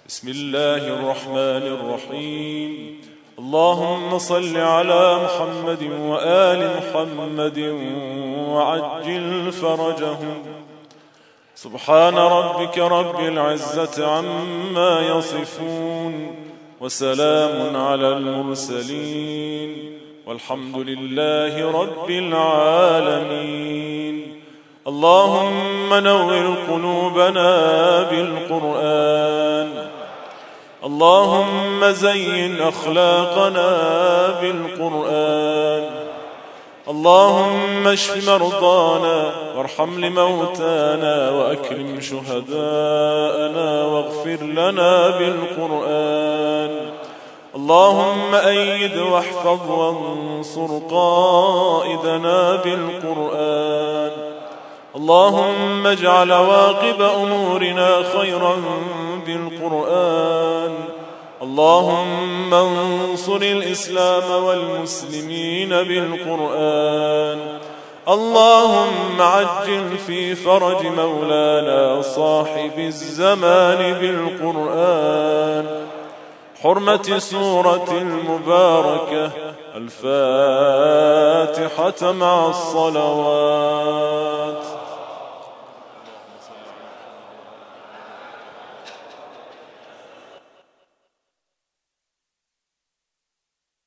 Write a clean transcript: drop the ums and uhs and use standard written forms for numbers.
بسم الله الرحمن الرحيم. اللهم صل على محمد وآل محمد وعجل فرجهم. سبحان ربك رب العزة عما يصفون، وسلام على المرسلين، والحمد لله رب العالمين. اللهم نور قلوبنا بالقرآن، اللهم زين أخلاقنا بالقرآن، اللهم اشف مرضانا وارحم لموتانا وأكرم شهداءنا واغفر لنا بالقرآن. اللهم أيد واحفظ وانصر قائدنا بالقرآن. اللهم اجعل عواقب أمورنا خيرا بالقرآن. اللهم انصر الإسلام والمسلمين بالقرآن. اللهم عجل في فرج مولانا صاحب الزمان بالقرآن. حرمة سورة المباركة الفاتحة مع الصلوات.